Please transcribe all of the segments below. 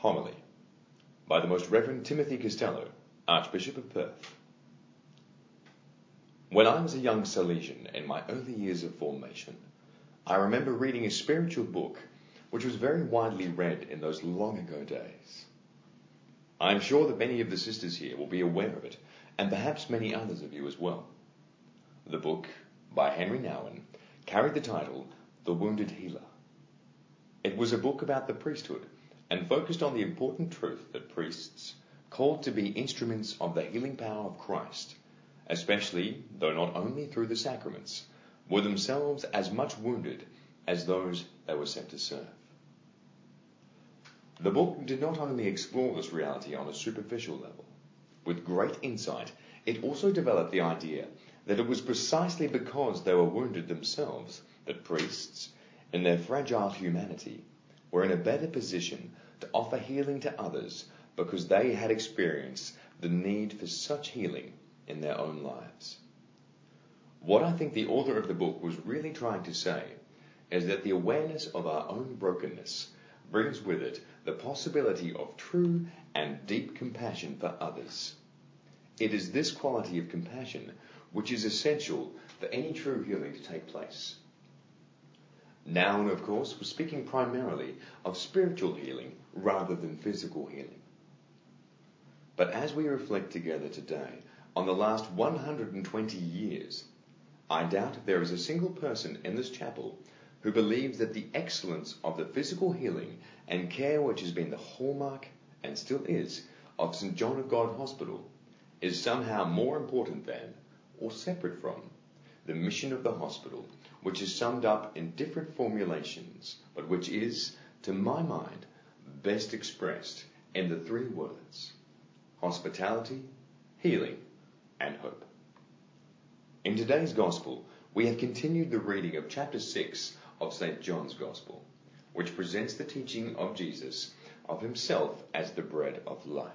Homily by the Most Reverend Timothy Costello, Archbishop of Perth. When I was a young Salesian in my early years of formation, I remember reading a spiritual book which was very widely read in those long ago days. I am sure that many of the sisters here will be aware of it, and perhaps many others of you as well. The book, by Henry Nouwen, carried the title The Wounded Healer. It was a book about the priesthood and focused on the important truth that priests, called to be instruments of the healing power of Christ, especially, though not only through the sacraments, were themselves as much wounded as those they were sent to serve. The book did not only explore this reality on a superficial level. With great insight, it also developed the idea that it was precisely because they were wounded themselves that priests, in their fragile humanity, were in a better position to offer healing to others because they had experienced the need for such healing in their own lives. What I think the author of the book was really trying to say is that the awareness of our own brokenness brings with it the possibility of true and deep compassion for others. It is this quality of compassion which is essential for any true healing to take place. Nouwen, of course, was speaking primarily of spiritual healing rather than physical healing. But as we reflect together today on the last 120 years, I doubt if there is a single person in this chapel who believes that the excellence of the physical healing and care which has been the hallmark, and still is, of St. John of God Hospital is somehow more important than, or separate from, the mission of the hospital, which is summed up in different formulations, but which is, to my mind, best expressed in the three words: hospitality, healing, and hope. In today's Gospel, we have continued the reading of chapter 6 of St. John's Gospel, which presents the teaching of Jesus of himself as the bread of life.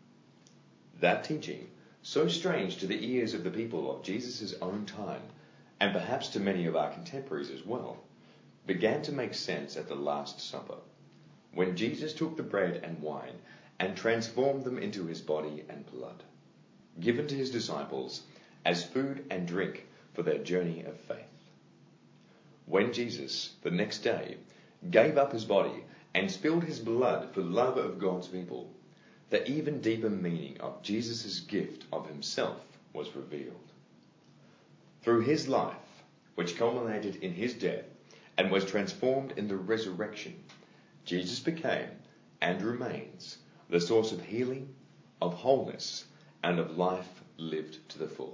That teaching, so strange to the ears of the people of Jesus' own time, and perhaps to many of our contemporaries as well, began to make sense at the Last Supper, when Jesus took the bread and wine and transformed them into his body and blood, given to his disciples as food and drink for their journey of faith. When Jesus, the next day, gave up his body and spilled his blood for love of God's people, the even deeper meaning of Jesus' gift of himself was revealed. Through his life, which culminated in his death and was transformed in the resurrection, Jesus became and remains the source of healing, of wholeness, and of life lived to the full.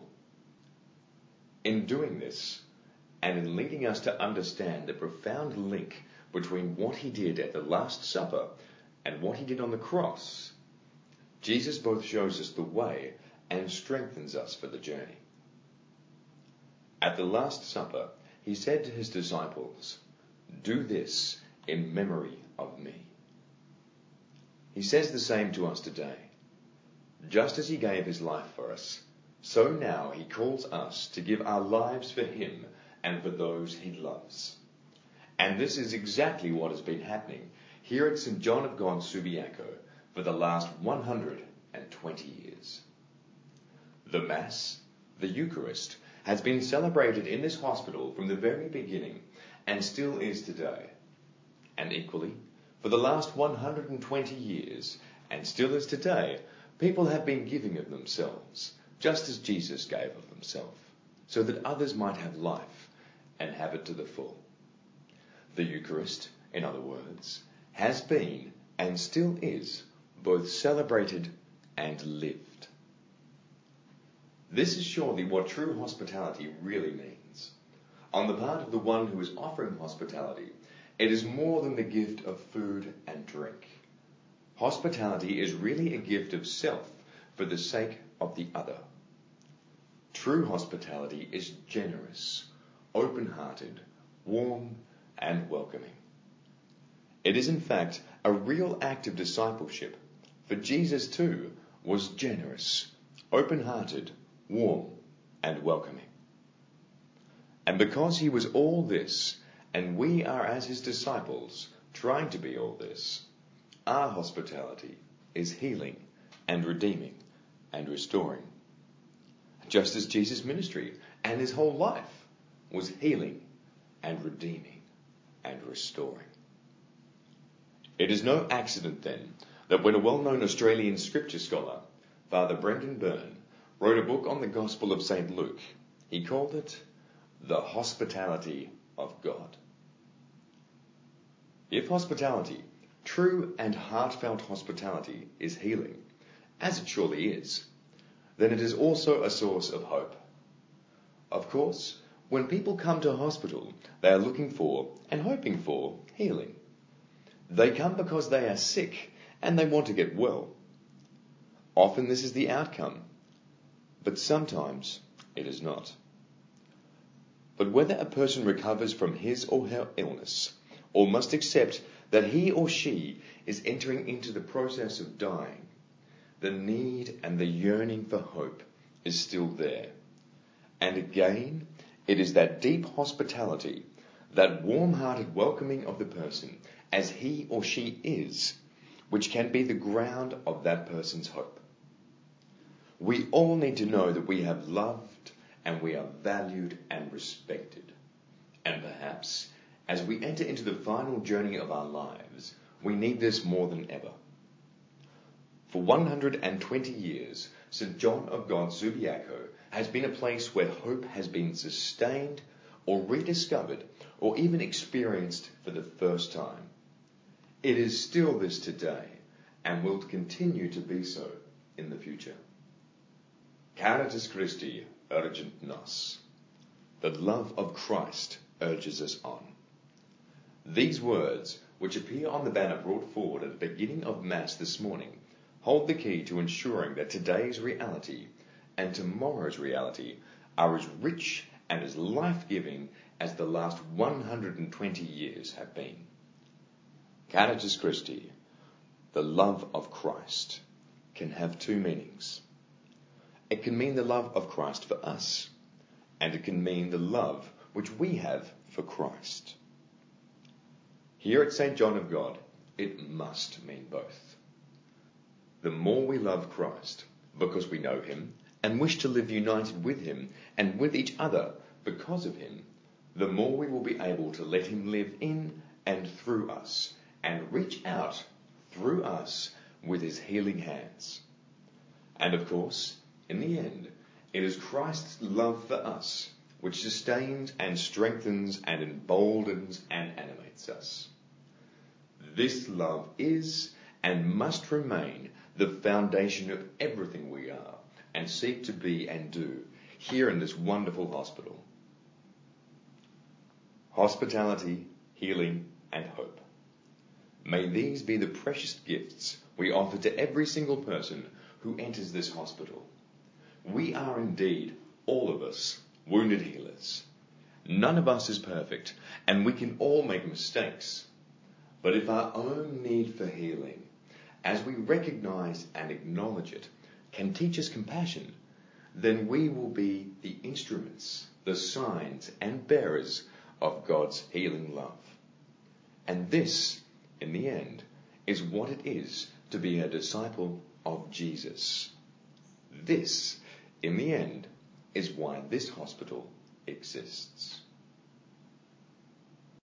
In doing this, and in leading us to understand the profound link between what he did at the Last Supper and what he did on the cross, Jesus both shows us the way and strengthens us for the journey. At the Last Supper, he said to his disciples, "Do this in memory of me." He says the same to us today. Just as he gave his life for us, so now he calls us to give our lives for him and for those he loves. And this is exactly what has been happening here at St. John of God Subiaco for the last 120 years. The Mass, the Eucharist, has been celebrated in this hospital from the very beginning and still is today. And equally, for the last 120 years, and still is today, people have been giving of themselves, just as Jesus gave of himself, so that others might have life and have it to the full. The Eucharist, in other words, has been and still is both celebrated and lived. This is surely what true hospitality really means. On the part of the one who is offering hospitality, it is more than the gift of food and drink. Hospitality is really a gift of self for the sake of the other. True hospitality is generous, open-hearted, warm, and welcoming. It is in fact a real act of discipleship, for Jesus too was generous, open-hearted, warm, and welcoming. And because he was all this, and we are as his disciples trying to be all this, our hospitality is healing and redeeming and restoring. Just as Jesus' ministry and his whole life was healing and redeeming and restoring. It is no accident then that when a well-known Australian scripture scholar, Father Brendan Byrne, wrote a book on the Gospel of St. Luke, he called it The Hospitality of God. If hospitality, true and heartfelt hospitality, is healing, as it surely is, then it is also a source of hope. Of course, when people come to a hospital, they are looking for and hoping for healing. They come because they are sick and they want to get well. Often this is the outcome, but sometimes it is not. But whether a person recovers from his or her illness, or must accept that he or she is entering into the process of dying, the need and the yearning for hope is still there. And again, it is that deep hospitality, that warm-hearted welcoming of the person as he or she is, which can be the ground of that person's hope. We all need to know that we have loved and we are valued and respected. And perhaps, as we enter into the final journey of our lives, we need this more than ever. For 120 years, St. John of God Subiaco has been a place where hope has been sustained or rediscovered or even experienced for the first time. It is still this today and will continue to be so in the future. Caritas Christi urgent nos. The love of Christ urges us on. These words, which appear on the banner brought forward at the beginning of Mass this morning, hold the key to ensuring that today's reality and tomorrow's reality are as rich and as life-giving as the last 120 years have been. Caritas Christi, the love of Christ, can have two meanings. It can mean the love of Christ for us, and it can mean the love which we have for Christ. Here at St. John of God, it must mean both. The more we love Christ because we know him and wish to live united with him and with each other because of him, the more we will be able to let him live in and through us and reach out through us with his healing hands. And of course, in the end, it is Christ's love for us which sustains and strengthens and emboldens and animates us. This love is and must remain the foundation of everything we are and seek to be and do here in this wonderful hospital. Hospitality, healing, and hope. May these be the precious gifts we offer to every single person who enters this hospital. We are indeed, all of us, wounded healers. None of us is perfect, and we can all make mistakes. But if our own need for healing, as we recognize and acknowledge it, can teach us compassion, then we will be the instruments, the signs and bearers of God's healing love. And this, in the end, is what it is to be a disciple of Jesus. This, in the end, is why this hospital exists.